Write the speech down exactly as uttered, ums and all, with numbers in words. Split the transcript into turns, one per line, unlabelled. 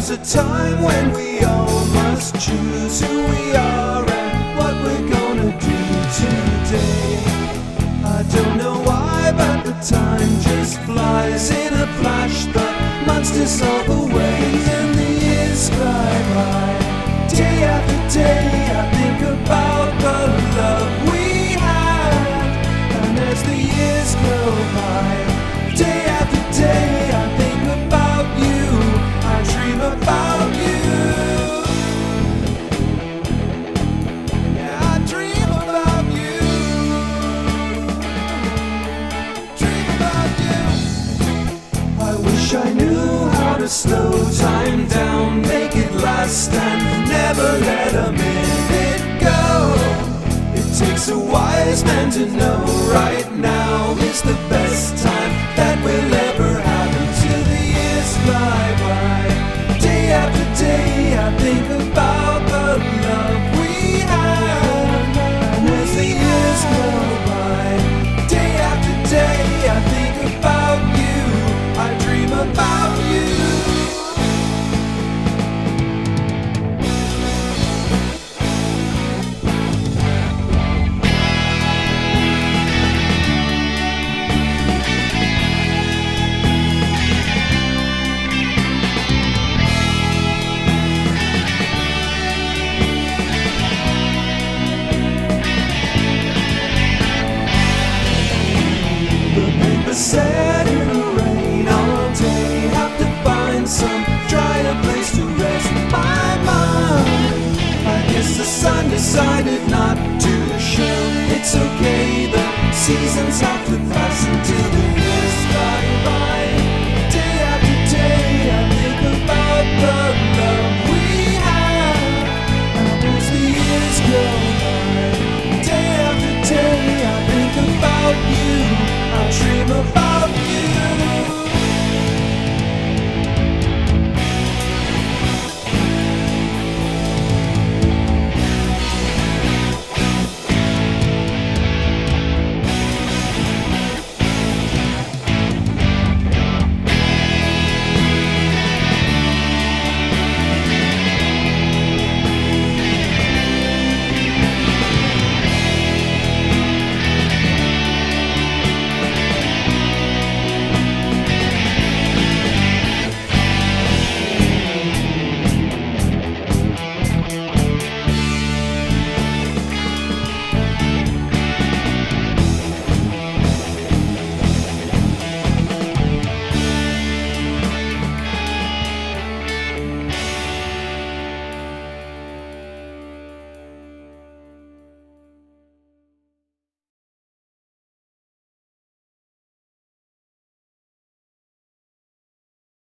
comes a time when we all must choose who we are and what we're gonna do today. I don't know why, but the time just flies in a flash. The months dissolve away and the years fly by. Day after day I think about the love we had, and as the years go by, day after day I think about you, I dream about you. Yeah, I dream about you, dream about you. I wish I knew how to slow time down, make it last and never let a minute go. It takes a wise man to know right now is the best time that we'll ever have until the years fly by. Day after day I think about the love we have, and as the years go by, day after day I think about you, I dream about you. Sat in the rain all day, have to find some drier place to rest my mind. I guess the sun decided not to show. It's okay, the seasons have to pass until the years fly by. Day after day I think about the love we have, and as the years go by, day after day I think about you, I dream about